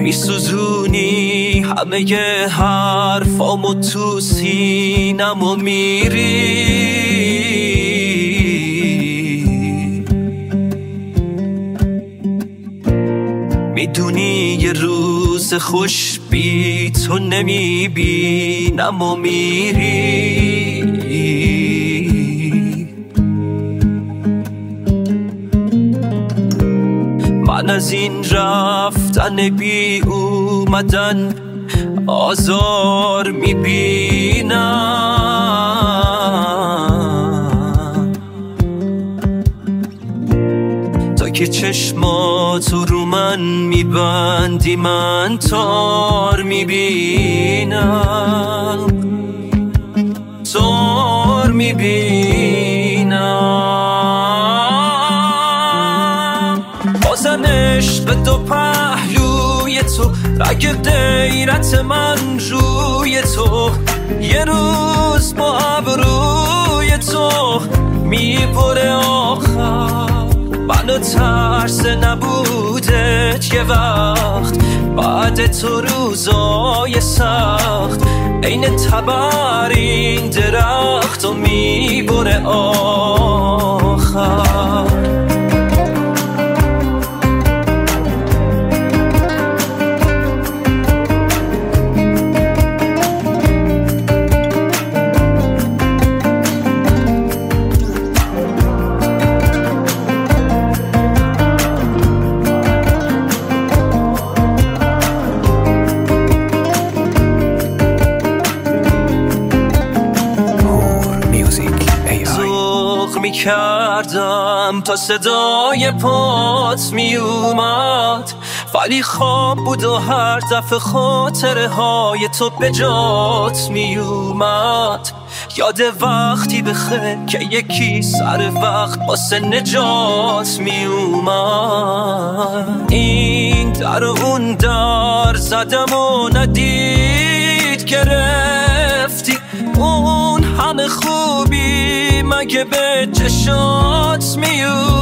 میسوزونی همه حرفامو تو سینمو میری. میدونی یه روز خوش بی تو نمیبینم و میری. من از این رفتن بی اومدن آزار میبینم. تا که چشماتو رو من میبندی من تار میبینم، تار میبینم. بازم عشق دو پهلوی تو، رگ غیرت من روی تو، یه روز با ابروی تو میبره آخر. منو ترس نبودت یه وقت، بعد تو روزای سخت عین تبر این درخت و میبره آخر. کردم تا صدای پات می اومد، ولی خواب بود و هر دفعه خاطره های تو به جات می اومد. یاد وقتی بخیر که یکی سر وقت واسه نجات می اومد. این در و اون در زدم و ندید گرفتی اون همه خوبی مگه به چشات می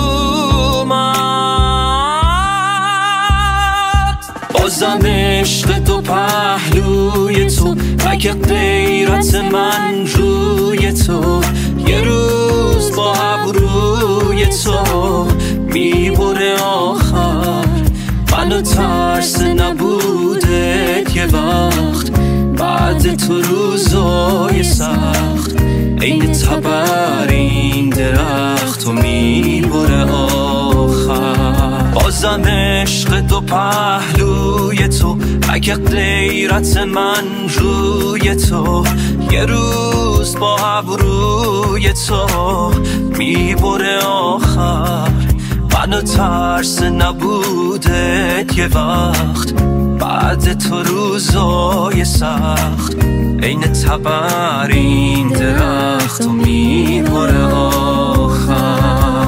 اومد. بازم عشق دو پهلوی تو، مگه غیرت من روی تو، یه روز با ابروی تو میبره آخر. منو ترس نبوده یه وقت، بعد تو روزای سخت عین تبر این درخت و میبره آخر. بازم عشق دو پهلوی تو، اگه غیرت من روی تو، یه روز با ابروی تو میبره آخر. منو ترس نبوده یه وقت، بعد تو روزای سخت عین تبر این درخت و میبره آخر.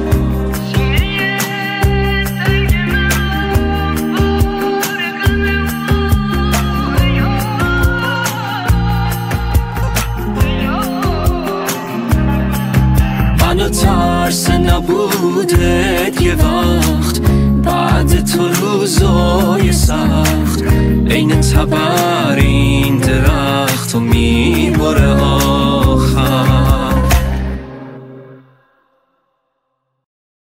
منو ترس نبوده یه وقت، بعد تو روزای سخت عین تبر